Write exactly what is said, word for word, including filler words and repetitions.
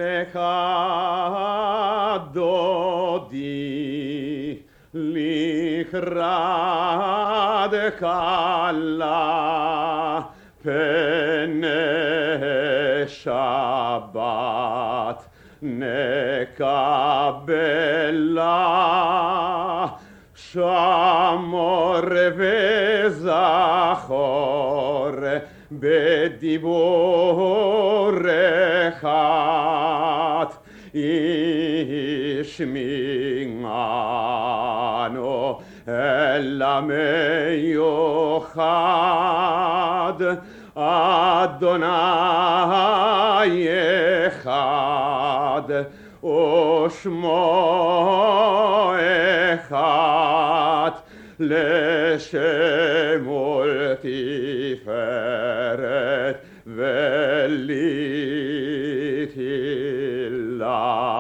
לך דודי לכרד קלה פני שבת נקבלה שמור וזכור בדיבור אחד ישמענו אלא מיוחד אדוני אחד ושמו אחד לשם ולתפארת ולתהילה.